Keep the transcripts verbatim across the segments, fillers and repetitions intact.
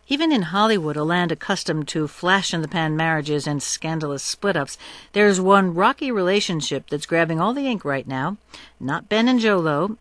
Even in Hollywood, a land accustomed to flash-in-the-pan marriages and scandalous split-ups, there's one rocky relationship that's grabbing all the ink right now. Not Ben and J-Lo,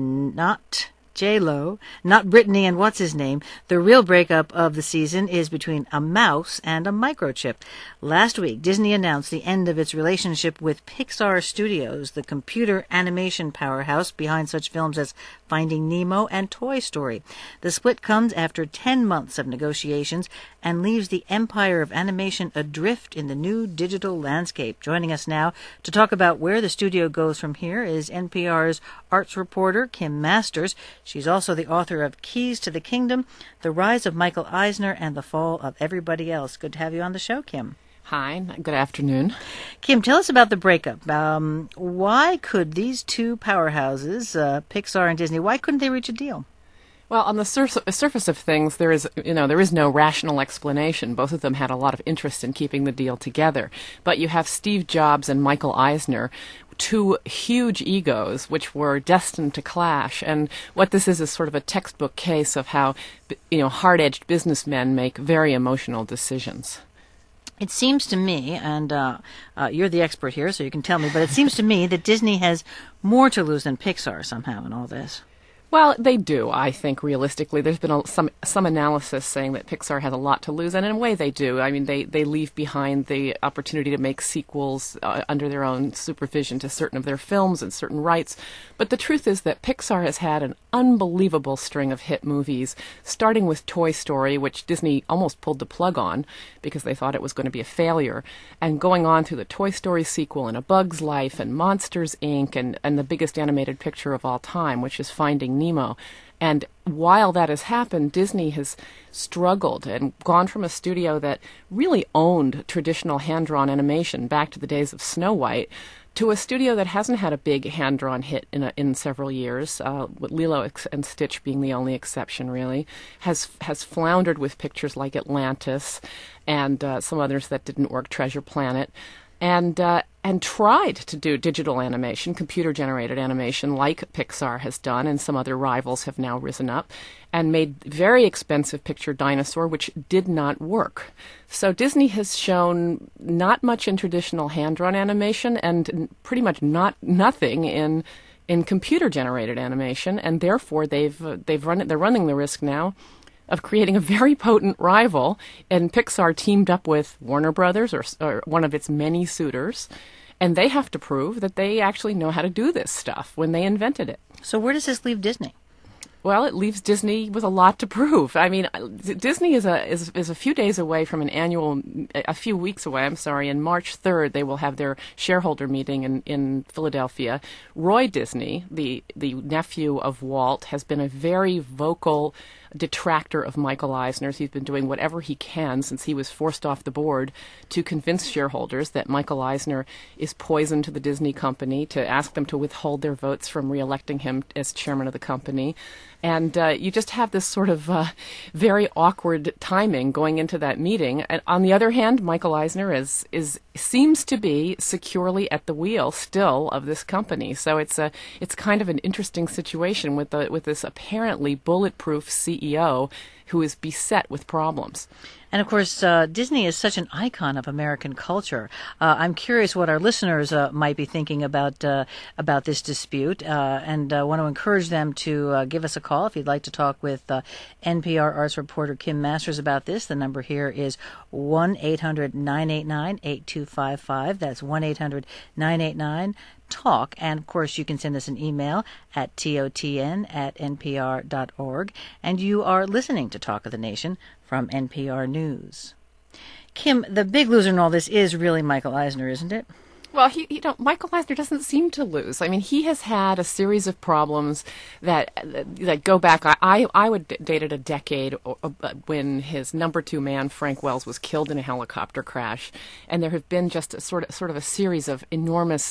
not J-Lo, not Britney and what's-his-name. The real breakup of the season is between a mouse and a microchip. Last week, Disney announced the end of its relationship with Pixar Studios, the computer animation powerhouse behind such films as Finding Nemo and Toy Story. The split comes after ten months of negotiations and leaves the empire of animation adrift in the new digital landscape. Joining us now to talk about where the studio goes from here is N P R's arts reporter Kim Masters. She's also the author of Keys to the Kingdom, The Rise of Michael Eisner, and the Fall of Everybody Else. Good to have you on the show, Kim. Hi, good afternoon. Kim, tell us about the breakup. Um, why could these two powerhouses, uh, Pixar and Disney, why couldn't they reach a deal? Well, on the sur- surface of things, there is, you know, there is no rational explanation. Both of them had a lot of interest in keeping the deal together. But you have Steve Jobs and Michael Eisner, two huge egos which were destined to clash. And what this is is sort of a textbook case of how, you know, hard-edged businessmen make very emotional decisions. It seems to me, and uh, uh, you're the expert here, so you can tell me, but it seems to me that Disney has more to lose than Pixar somehow in all this. Well, they do, I think, realistically. There's been a, some some analysis saying that Pixar has a lot to lose, and in a way they do. I mean, they, they leave behind the opportunity to make sequels uh, under their own supervision to certain of their films and certain rights. But the truth is that Pixar has had an unbelievable string of hit movies, starting with Toy Story, which Disney almost pulled the plug on because they thought it was going to be a failure, and going on through the Toy Story sequel and A Bug's Life and Monsters, Incorporated, and, and the biggest animated picture of all time, which is Finding Nemo. And while that has happened, Disney has struggled and gone from a studio that really owned traditional hand-drawn animation back to the days of Snow White to a studio that hasn't had a big hand-drawn hit in a, in several years, uh, with Lilo and Stitch being the only exception, really, has has floundered with pictures like Atlantis and uh, some others that didn't work, Treasure Planet, and uh, and tried to do digital animation, computer-generated animation, like Pixar has done, and some other rivals have now risen up, and made very expensive picture Dinosaur, which did not work. So Disney has shown not much in traditional hand-drawn animation, and pretty much not nothing in in computer-generated animation, and therefore they've uh, they've run they're running the risk now of creating a very potent rival, and Pixar teamed up with Warner Brothers, or, or one of its many suitors, and they have to prove that they actually know how to do this stuff when they invented it. So where does this leave Disney? Well, it leaves Disney with a lot to prove. I mean, Disney is a is, is a few days away from an annual, a few weeks away, I'm sorry. On March third, they will have their shareholder meeting in, in Philadelphia. Roy Disney, the, the nephew of Walt, has been a very vocal detractor of Michael Eisner's. He's been doing whatever he can since he was forced off the board to convince shareholders that Michael Eisner is poison to the Disney company, to ask them to withhold their votes from re-electing him as chairman of the company. And uh, you just have this sort of uh, very awkward timing going into that meeting. And on the other hand, Michael Eisner is is seems to be securely at the wheel still of this company. So it's a it's kind of an interesting situation with the with this apparently bulletproof C E O who is beset with problems. And of course, uh, Disney is such an icon of American culture. Uh, I'm curious what our listeners uh, might be thinking about uh, about this dispute, uh, and uh, want to encourage them to uh, give us a call if you'd like to talk with uh, N P R arts reporter Kim Masters about this. The number here is one eight hundred nine eight nine eight two five five. That's one eight hundred nine eight nine talk. And of course, you can send us an email at totn at npr dot org. And you are listening to Talk of the Nation from N P R News. Kim, the big loser in all this is really Michael Eisner, isn't it? Well, he, you know, Michael Eisner doesn't seem to lose. I mean, he has had a series of problems that that go back. I I would date it a decade when his number two man Frank Wells was killed in a helicopter crash, and there have been just a sort of sort of a series of enormous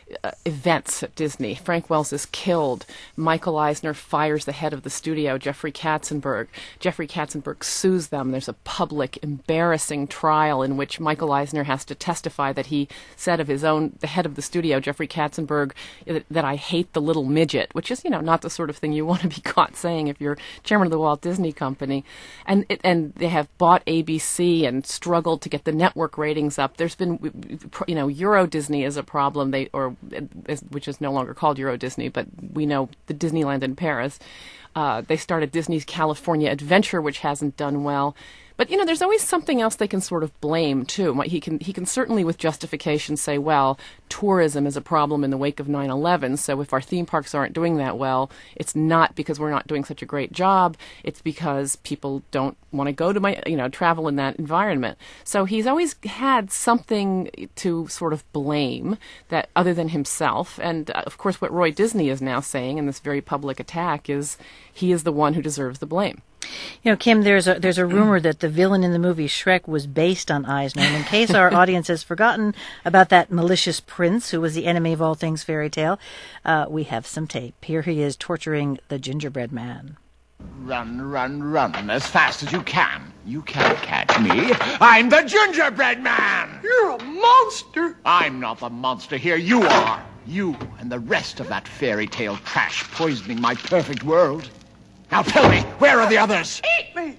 uh, events at Disney. Frank Wells is killed. Michael Eisner fires the head of the studio, Jeffrey Katzenberg. Jeffrey Katzenberg sues them. There's a public, embarrassing trial in which Michael Eisner has to testify that he said of his own, the head of the studio, Jeffrey Katzenberg, that, that I hate the little midget, which is, you know, not the sort of thing you want to be caught saying if you're chairman of the Walt Disney Company. And it, and they have bought A B C and struggled to get the network ratings up. There's been, you know, Euro Disney is a problem, they or which is no longer called Euro Disney, but we know the Disneyland in Paris. Uh, they started Disney's California Adventure, which hasn't done well. But, you know, there's always something else they can sort of blame, too. He can he can certainly, with justification, say, well, tourism is a problem in the wake of nine eleven, so if our theme parks aren't doing that well, it's not because we're not doing such a great job. It's because people don't want to go to my, you know, travel in that environment. So he's always had something to sort of blame that other than himself. And, uh, of course, what Roy Disney is now saying in this very public attack is he is the one who deserves the blame. You know, Kim, there's a there's a rumor that the villain in the movie Shrek was based on Eisner. And in case our audience has forgotten about that malicious prince who was the enemy of all things fairy tale, uh, we have some tape. Here he is torturing the gingerbread man. Run, run, run as fast as you can. You can't catch me. I'm the gingerbread man. You're a monster. I'm not the monster here. You are. You and the rest of that fairy tale trash poisoning my perfect world. Now tell me, where are the others? Eat me!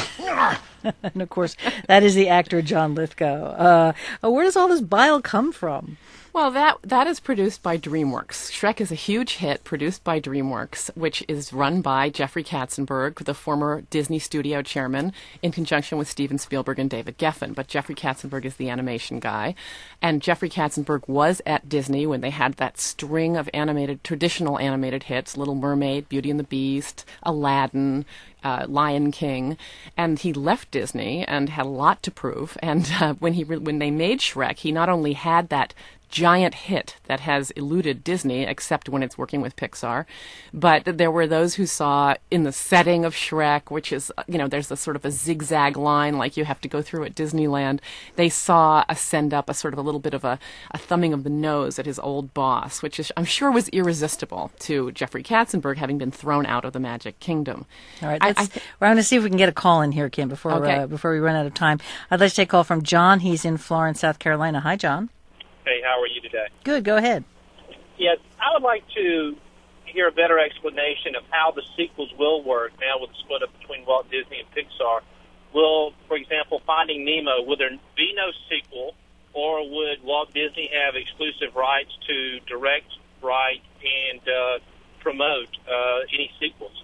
And, of course, that is the actor John Lithgow. Uh, where does all this bile come from? Well, that that is produced by DreamWorks. Shrek is a huge hit produced by DreamWorks, which is run by Jeffrey Katzenberg, the former Disney studio chairman, in conjunction with Steven Spielberg and David Geffen. But Jeffrey Katzenberg is the animation guy. And Jeffrey Katzenberg was at Disney when they had that string of animated, traditional animated hits, Little Mermaid, Beauty and the Beast, Aladdin, Uh, Lion King, and he left Disney and had a lot to prove. And uh, when he re- when they made Shrek, he not only had that giant hit that has eluded Disney, except when it's working with Pixar, but there were those who saw in the setting of Shrek, which is, you know, there's a sort of a zigzag line like you have to go through at Disneyland. They saw a send up, a sort of a little bit of a, a thumbing of the nose at his old boss, which is, I'm sure was irresistible to Jeffrey Katzenberg, having been thrown out of the Magic Kingdom. All right, let's, I, I, we're going to see if we can get a call in here, Kim, before okay. uh, before we run out of time. I'd like to take a call from John. He's in Florence, South Carolina. Hi, John. Hey, how are you today? Good, go ahead. Yes, I would like to hear a better explanation of how the sequels will work now with the split up between Walt Disney and Pixar. Will, for example, Finding Nemo, will there be no sequel, or would Walt Disney have exclusive rights to direct, write, and uh, promote uh, any sequels?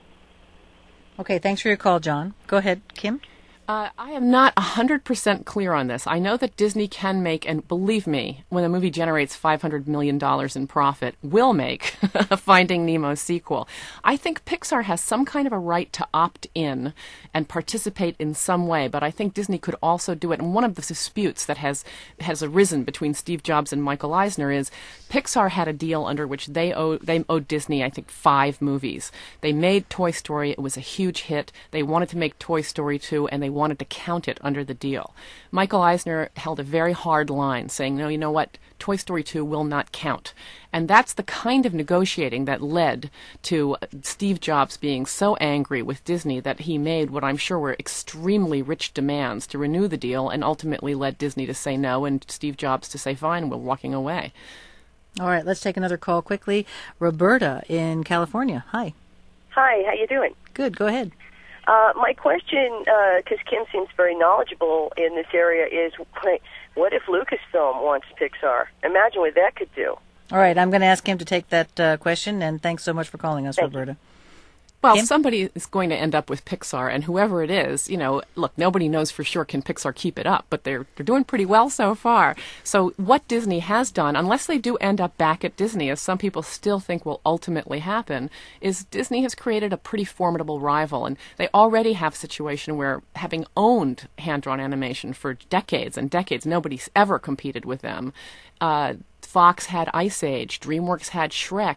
Okay, thanks for your call, John. Go ahead, Kim. Uh, I am not one hundred percent clear on this. I know that Disney can make, and believe me, when a movie generates five hundred million dollars in profit, will make a Finding Nemo sequel. I think Pixar has some kind of a right to opt in and participate in some way, but I think Disney could also do it. And one of the disputes that has, has arisen between Steve Jobs and Michael Eisner is Pixar had a deal under which they owed, they owed Disney, I think, five movies. They made Toy Story. It was a huge hit. They wanted to make Toy Story two, and they wanted to count it under the deal. Michael Eisner held a very hard line, saying, no, you know what, Toy Story two will not count. And that's the kind of negotiating that led to Steve Jobs being so angry with Disney that he made what I'm sure were extremely rich demands to renew the deal, and ultimately led Disney to say no and Steve Jobs to say, fine, we're walking away. All right, let's take another call quickly. Roberta in California. Hi. Hi, how you doing? Good, go ahead. Uh, my question, because uh, Kim seems very knowledgeable in this area, is what if Lucasfilm wants Pixar? Imagine what that could do. All right, I'm going to ask him to take that uh, question, and thanks so much for calling us, Thank Roberta. You. Well, Kim? somebody is going to end up with Pixar, and whoever it is, you know, look, nobody knows for sure can Pixar keep it up, but they're they're doing pretty well so far. So what Disney has done, unless they do end up back at Disney, as some people still think will ultimately happen, is Disney has created a pretty formidable rival, and they already have a situation where, having owned hand-drawn animation for decades and decades, nobody's ever competed with them. Uh, Fox had Ice Age, DreamWorks had Shrek.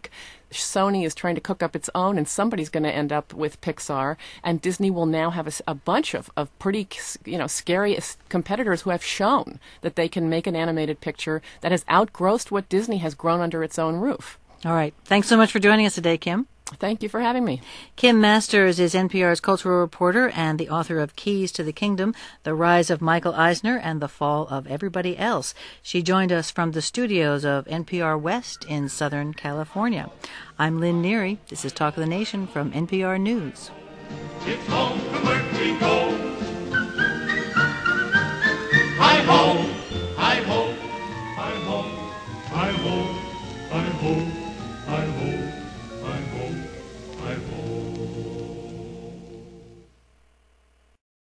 Sony is trying to cook up its own, and somebody's going to end up with Pixar, and Disney will now have a, s- a bunch of, of pretty, you know, scary s- competitors who have shown that they can make an animated picture that has outgrossed what Disney has grown under its own roof. All right. Thanks so much for joining us today, Kim. Thank you for having me. Kim Masters is N P R's cultural reporter and the author of Keys to the Kingdom, The Rise of Michael Eisner and the Fall of Everybody Else. She joined us from the studios of N P R West in Southern California. I'm Lynn Neary. This is Talk of the Nation from N P R News. It's home from work we go. Hi ho, hi ho, hi ho, hi ho, hi ho.